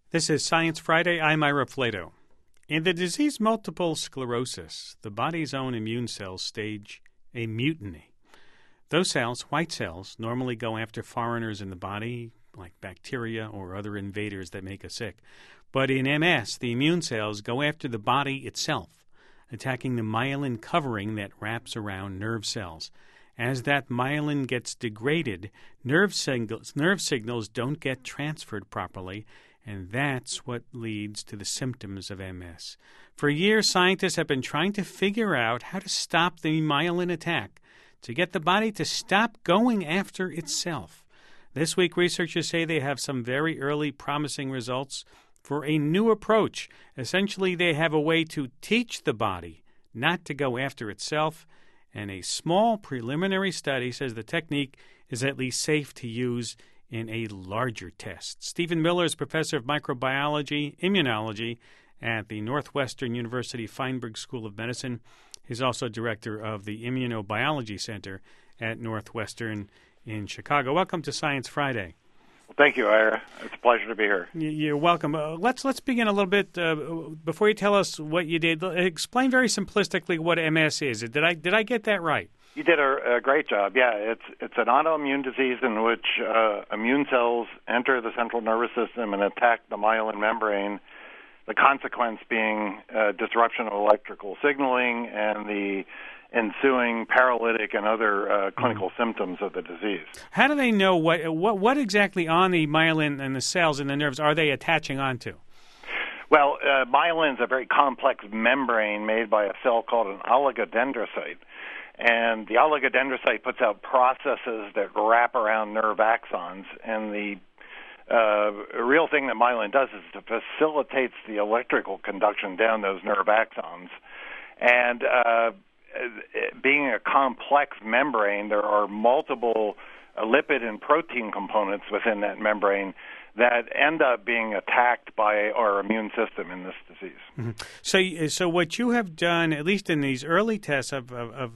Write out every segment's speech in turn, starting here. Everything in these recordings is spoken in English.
This is Science Friday. I'm Ira Flato. In the disease multiple sclerosis, the body's own immune cells stage a mutiny. Those cells, white cells, normally go after foreigners in the body, like bacteria or other invaders that make us sick. But in MS, the immune cells go after the body itself, attacking the myelin covering that wraps around nerve cells. As that myelin gets degraded, nerve signals don't get transferred properly, and that's what leads to the symptoms of MS. For years, scientists have been trying to figure out how to stop the myelin attack, to get the body to stop going after itself. This week, researchers say they have some very early promising results for a new approach. Essentially, they have a way to teach the body not to go after itself, and a small preliminary study says the technique is at least safe to use in a larger test. Stephen Miller is professor of microbiology, immunology at the Northwestern University Feinberg School of Medicine. He's also director of the Immunobiology Center at Northwestern in Chicago. Welcome to Science Friday. Well, thank you, Ira. It's a pleasure to be here. You're welcome. Let's begin a little bit before you tell us what you did. Explain very simplistically what MS is. Did I get that right? You did a great job. Yeah, it's an autoimmune disease in which immune cells enter the central nervous system and attack the myelin membrane, the consequence being disruption of electrical signaling and the ensuing paralytic and other clinical symptoms of the disease. How do they know what exactly on the myelin and the cells in the nerves are they attaching onto? Well, myelin is a very complex membrane made by a cell called an oligodendrocyte. And the oligodendrocyte puts out processes that wrap around nerve axons. And the real thing that myelin does is it facilitates the electrical conduction down those nerve axons. And being a complex membrane, there are multiple lipid and protein components within that membrane that end up being attacked by our immune system in this disease. Mm-hmm. So what you have done, at least in these early tests of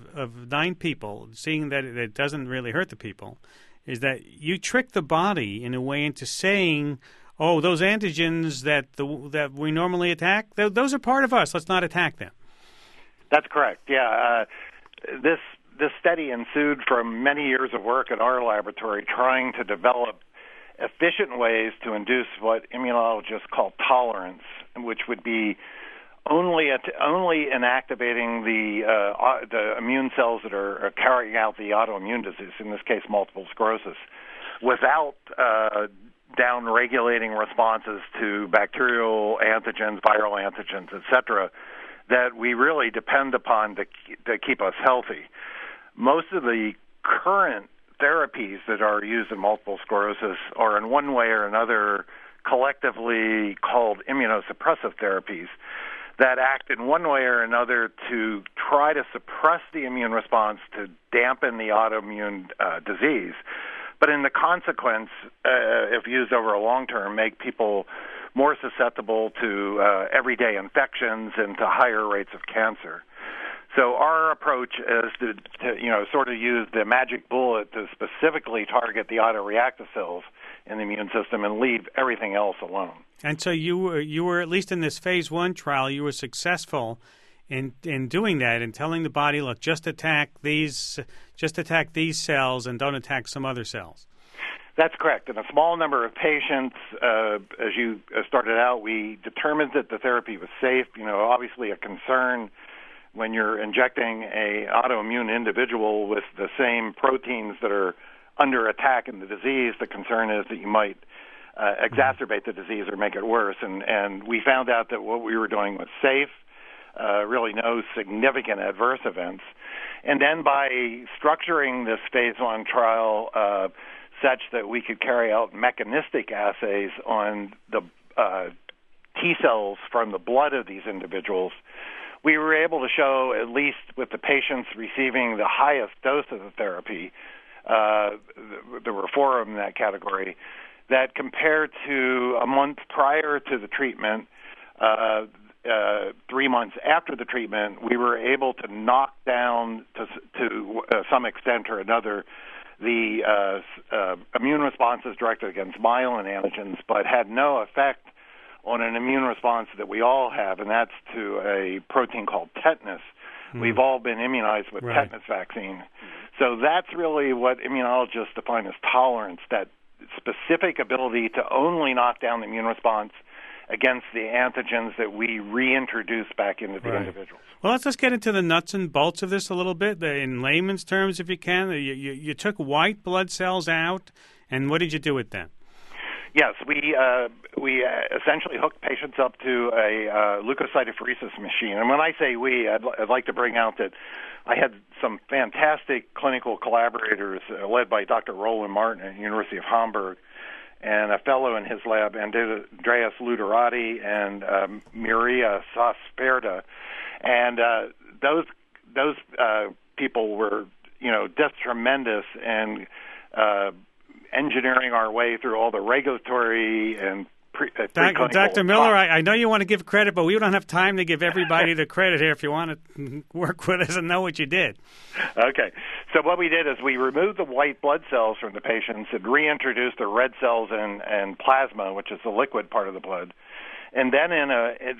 9 people, seeing that it doesn't really hurt the people, is that you trick the body in a way into saying, oh, those antigens that we normally attack, those are part of us. Let's not attack them. That's correct. Yeah. This study ensued from many years of work at our laboratory trying to develop efficient ways to induce what immunologists call tolerance, which would be only inactivating the immune cells that are carrying out the autoimmune disease, in this case multiple sclerosis, without down-regulating responses to bacterial antigens, viral antigens, etc., that we really depend upon to keep us healthy. Most of the current therapies that are used in multiple sclerosis are in one way or another collectively called immunosuppressive therapies that act in one way or another to try to suppress the immune response to dampen the autoimmune disease, but in the consequence, if used over a long term, make people more susceptible to everyday infections and to higher rates of cancer. So our approach is to sort of use the magic bullet to specifically target the autoreactive cells in the immune system and leave everything else alone. And so you were at least in this phase 1 trial, you were successful in doing that and telling the body, look, just attack these cells and don't attack some other cells. That's correct. In a small number of patients, as you started out, we determined that the therapy was safe. Obviously a concern when you're injecting a autoimmune individual with the same proteins that are under attack in the disease, the concern is that you might exacerbate the disease or make it worse. And we found out that what we were doing was safe, really no significant adverse events. And then by structuring this phase 1 trial such that we could carry out mechanistic assays on the T cells from the blood of these individuals, we were able to show, at least with the patients receiving the highest dose of the therapy, there were 4 of them in that category, that compared to a month prior to the treatment, 3 months after the treatment, we were able to knock down to some extent or another the immune responses directed against myelin antigens, but had no effect on an immune response that we all have, and that's to a protein called tetanus. We've all been immunized with tetanus vaccine. So that's really what immunologists define as tolerance, that specific ability to only knock down the immune response against the antigens that we reintroduce back into the individuals. Well, let's just get into the nuts and bolts of this a little bit. In layman's terms, if you can, you took white blood cells out, and what did you do with them? Yes, we essentially hooked patients up to a leukocytophoresis machine. And when I say we, I'd like to bring out that I had some fantastic clinical collaborators led by Dr. Roland Martin at the University of Hamburg, and a fellow in his lab, Andreas Luderati, and Maria Sasperda. And those people were, just tremendous, and engineering our way through all the regulatory and Dr. Miller, I know you want to give credit, but we don't have time to give everybody the credit here if you want to work with us and know what you did. Okay. So what we did is we removed the white blood cells from the patients and reintroduced the red cells and plasma, which is the liquid part of the blood. And then in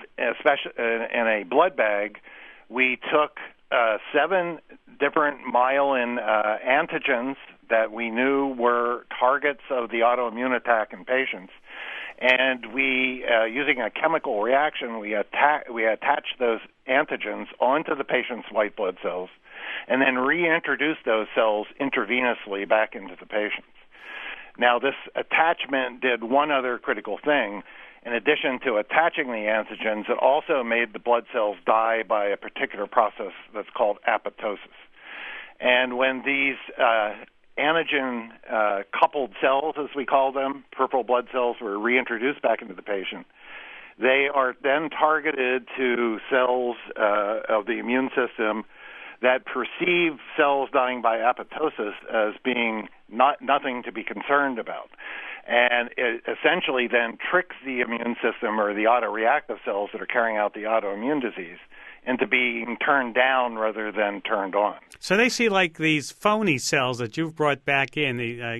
a blood bag, we took 7 different myelin antigens that we knew were targets of the autoimmune attack in patients. And we, using a chemical reaction, we attached those antigens onto the patient's white blood cells and then reintroduced those cells intravenously back into the patients. Now, this attachment did one other critical thing. In addition to attaching the antigens, it also made the blood cells die by a particular process that's called apoptosis. And when these antigen-coupled cells, as we call them, peripheral blood cells, were reintroduced back into the patient, they are then targeted to cells of the immune system that perceive cells dying by apoptosis as being nothing to be concerned about. And it essentially then tricks the immune system or the autoreactive cells that are carrying out the autoimmune disease into being turned down rather than turned on. So they see like these phony cells that you've brought back in,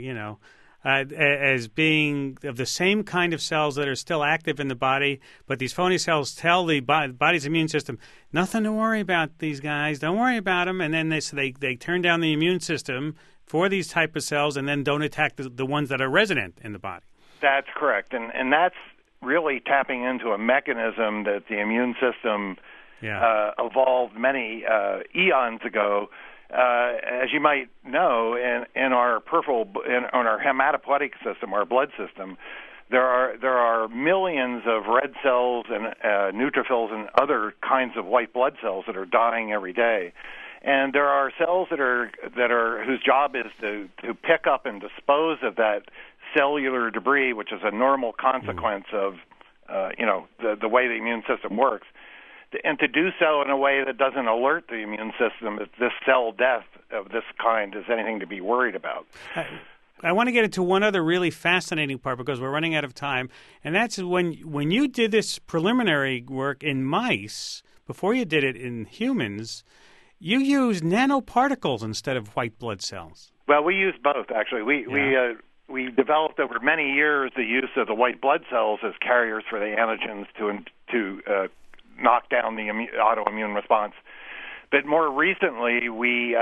as being of the same kind of cells that are still active in the body, but these phony cells tell the body's immune system, nothing to worry about these guys, don't worry about them, and then they turn down the immune system for these type of cells and then don't attack the ones that are resident in the body. That's correct, and that's really tapping into a mechanism that the immune system evolved many eons ago. As you might know, in our on our hematopoietic system, our blood system, there are millions of red cells and neutrophils and other kinds of white blood cells that are dying every day. And there are cells that are whose job is to pick up and dispose of that cellular debris, which is a normal consequence of the way the immune system works, and to do so in a way that doesn't alert the immune system that this cell death of this kind is anything to be worried about. I want to get into one other really fascinating part because we're running out of time, and that's when you did this preliminary work in mice, before you did it in humans, you used nanoparticles instead of white blood cells. Well, we used both, actually. We developed over many years the use of the white blood cells as carriers for the antigens to knock down the autoimmune response. But more recently, we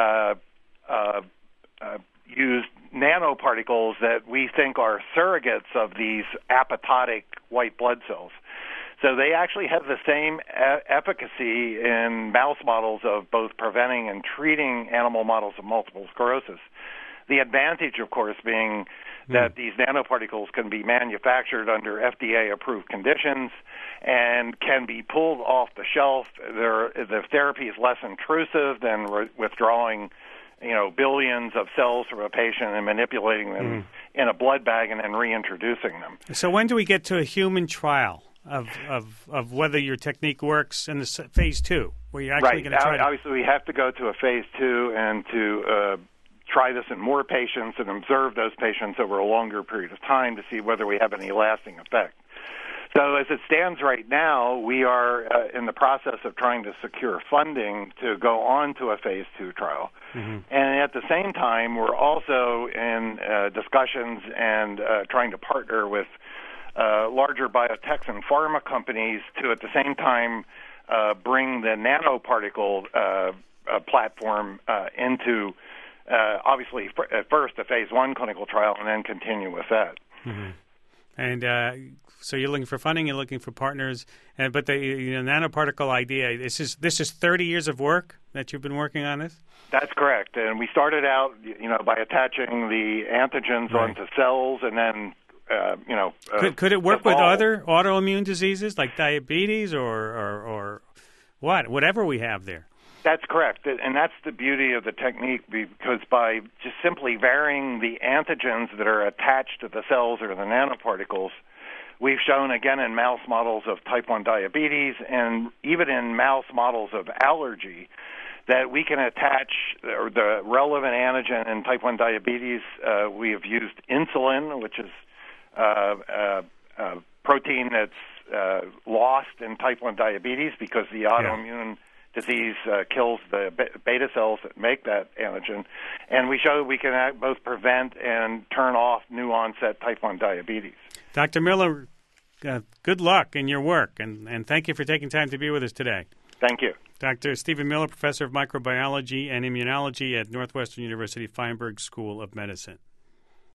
used nanoparticles that we think are surrogates of these apoptotic white blood cells. So they actually have the same efficacy in mouse models of both preventing and treating animal models of multiple sclerosis. The advantage, of course, being that these nanoparticles can be manufactured under FDA-approved conditions and can be pulled off the shelf. The therapy is less intrusive than withdrawing, billions of cells from a patient and manipulating them in a blood bag and then reintroducing them. So when do we get to a human trial of whether your technique works in the phase 2, where you're actually going to try to... Obviously, we have to go to a phase 2 and to try this in more patients and observe those patients over a longer period of time to see whether we have any lasting effect. So as it stands right now, we are in the process of trying to secure funding to go on to a phase 2 trial. And at the same time, we're also in discussions and trying to partner with larger biotechs and pharma companies to, at the same time, bring the nanoparticle platform into, obviously, at first a phase 1 clinical trial and then continue with that. Mm-hmm. And so you're looking for funding, you're looking for partners, but the nanoparticle idea, this is 30 years of work that you've been working on this? That's correct. And we started out, by attaching the antigens onto cells, and then, could it work with other autoimmune diseases like diabetes or whatever we have there? That's correct, and that's the beauty of the technique, because by just simply varying the antigens that are attached to the cells or the nanoparticles, we've shown, again, in mouse models of type 1 diabetes and even in mouse models of allergy, that we can attach the relevant antigen in type 1 diabetes. We have used insulin, which is a protein that's lost in type 1 diabetes because the autoimmune disease kills the beta cells that make that antigen. And we show that we can both prevent and turn off new onset type 1 diabetes. Dr. Miller, good luck in your work, and thank you for taking time to be with us today. Thank you. Dr. Stephen Miller, Professor of Microbiology and Immunology at Northwestern University Feinberg School of Medicine.